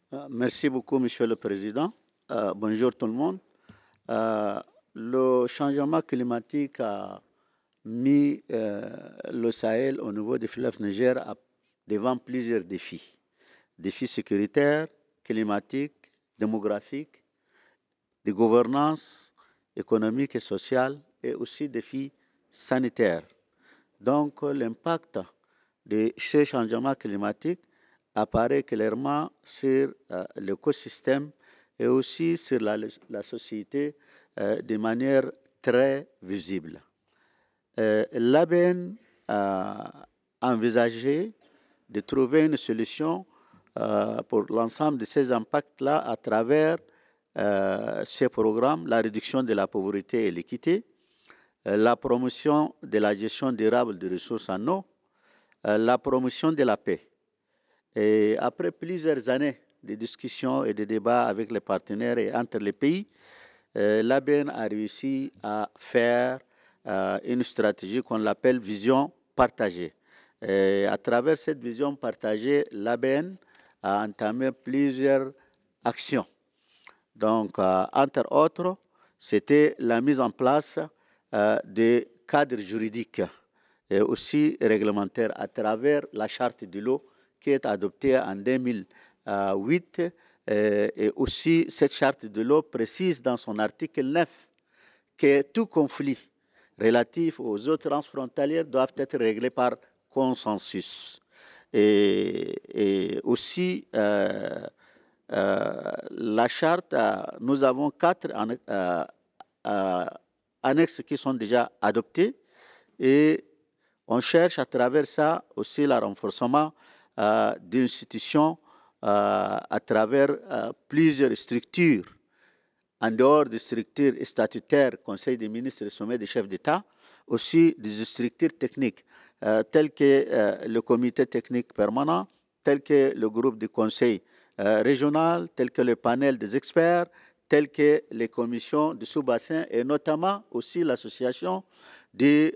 Merci beaucoup, Monsieur le Président. Bonjour tout le monde. Euh, le changement climatique a mis le Sahel au niveau du fleuve Niger devant plusieurs défis. Défis sécuritaires, climatiques, démographiques, de gouvernance économique et sociale et aussi défis sanitaires. Donc l'impact de ce changement climatique apparaît clairement sur l'écosystème et aussi sur la société de manière très visible. L'ABN a envisagé de trouver une solution pour l'ensemble de ces impacts-là à travers ces programmes, la réduction de la pauvreté et l'équité, la promotion de la gestion durable des ressources en eau, la promotion de la paix. Et après plusieurs années de discussions et de débats avec les partenaires et entre les pays, l'ABN a réussi à faire une stratégie qu'on appelle vision partagée. Et à travers cette vision partagée, l'ABN a entamé plusieurs actions. Donc, entre autres, c'était la mise en place de cadres juridiques et aussi réglementaires à travers la charte de l'eau qui est adoptée en 2008. Et aussi, cette charte de l'eau précise dans son article 9 que tout conflit relatif aux eaux transfrontalières doivent être réglés par consensus. Et aussi, la charte, nous avons 4 annexes qui sont déjà adoptées et on cherche à travers ça aussi le renforcement d'institutions à travers plusieurs structures, en dehors des structures statutaires, Conseil des ministres et Sommet des chefs d'État, aussi des structures techniques, telles que le comité technique permanent, telles que le groupe du Conseil régional, telles que le panel des experts, telles que les commissions de sous-bassin et notamment aussi l'association des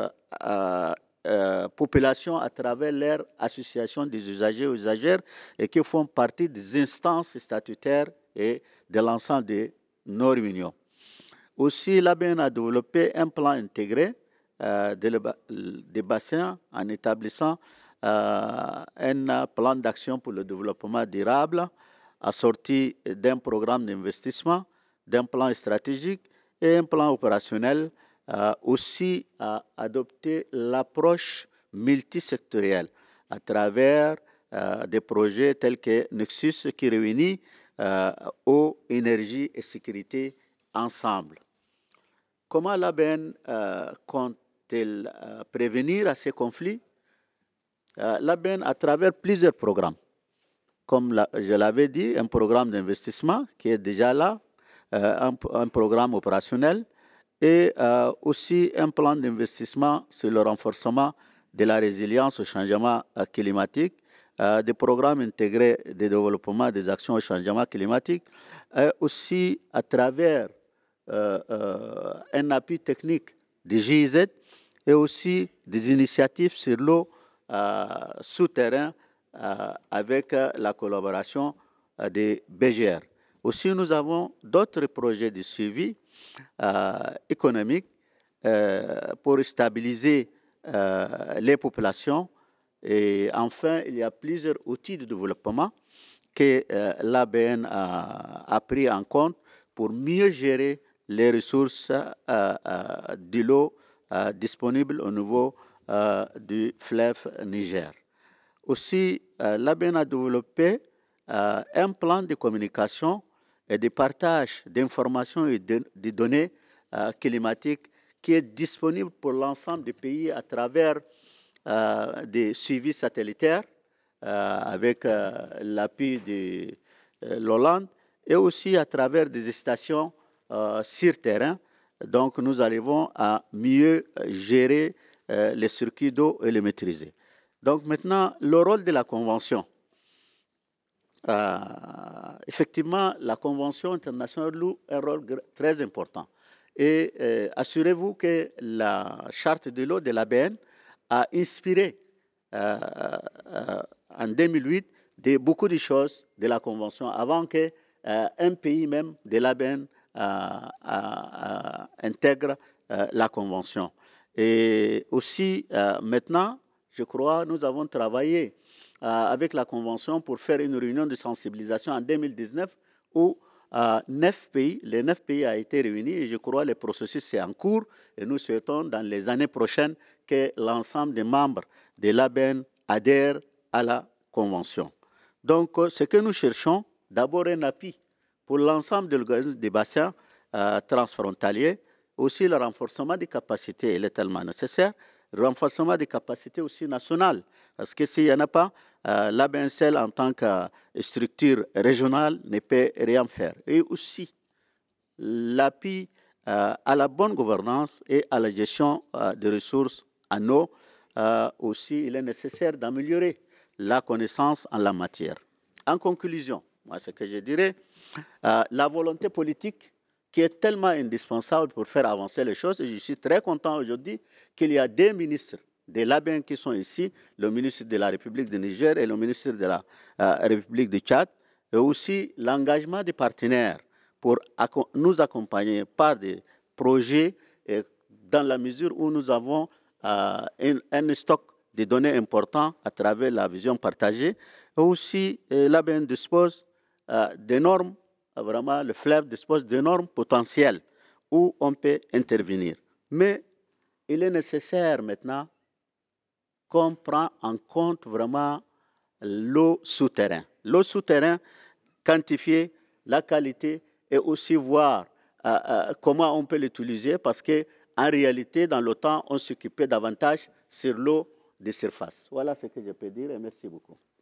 populations à travers leur association des usagers ou usagères et qui font partie des instances statutaires et de l'ensemble nos réunions. Aussi, l'ABN a développé un plan intégré des bassins en établissant un plan d'action pour le développement durable assorti d'un programme d'investissement, d'un plan stratégique et un plan opérationnel. Aussi a adopté l'approche multisectorielle à travers des projets tels que Nexus qui réunit eau, énergie et sécurité ensemble. Comment l'ABN compte-t-elle prévenir à ces conflits? L'ABN, à travers plusieurs programmes, comme je l'avais dit, un programme d'investissement qui est déjà là, un programme opérationnel et aussi un plan d'investissement sur le renforcement de la résilience au changement climatique, des programmes intégrés de développement des actions au changement climatique, aussi à travers un appui technique des GIZ et aussi des initiatives sur l'eau souterrain avec la collaboration des BGR. Aussi, nous avons d'autres projets de suivi économique pour stabiliser les populations. Et enfin, il y a plusieurs outils de développement que l'ABN a pris en compte pour mieux gérer les ressources de l'eau disponibles au niveau du fleuve Niger. Aussi, l'ABN a développé un plan de communication et de partage d'informations et de données climatiques qui est disponible pour l'ensemble des pays à travers des suivis satellitaires avec l'appui de l'Hollande et aussi à travers des stations sur terrain. Donc nous arrivons à mieux gérer les circuits d'eau et les maîtriser. Donc maintenant, le rôle de la Convention. Effectivement, la Convention internationale joue un rôle très important. Et assurez-vous que la charte de l'eau de l'ABN a inspiré en 2008 de beaucoup de choses de la Convention avant que un pays même de l'ABN intègre la Convention. Et aussi, maintenant, je crois, nous avons travaillé avec la Convention pour faire une réunion de sensibilisation en 2019 où 9 pays, les 9 pays ont été réunis et je crois que le processus est en cours et nous souhaitons dans les années prochaines que l'ensemble des membres de l'ABN adhèrent à la Convention. Donc, ce que nous cherchons, d'abord un appui pour l'ensemble des bassins transfrontaliers, aussi le renforcement des capacités, il est tellement nécessaire, le renforcement des capacités aussi nationales, parce que s'il n'y en a pas, l'ABNCL en tant que structure régionale ne peut rien faire. Et aussi l'appui à la bonne gouvernance et à la gestion des ressources en eau. Aussi, il est nécessaire d'améliorer la connaissance en la matière. En conclusion, moi, ce que je dirais, la volonté politique qui est tellement indispensable pour faire avancer les choses. Et je suis très content aujourd'hui qu'il y a deux ministres de l'ABN qui sont ici, le ministre de la République du Niger et le ministre de la République du Tchad, et aussi l'engagement des partenaires pour nous accompagner par des projets dans la mesure où nous avons un stock de données important à travers la vision partagée. Et aussi, l'ABN dispose d'énormes, vraiment, le fleuve dispose d'énormes potentiels où on peut intervenir. Mais il est nécessaire maintenant qu'on prenne en compte vraiment l'eau souterraine. L'eau souterraine, quantifier la qualité et aussi voir comment on peut l'utiliser parce qu'en réalité, dans le temps, on s'occupait davantage sur l'eau de surface. Voilà ce que je peux dire et merci beaucoup.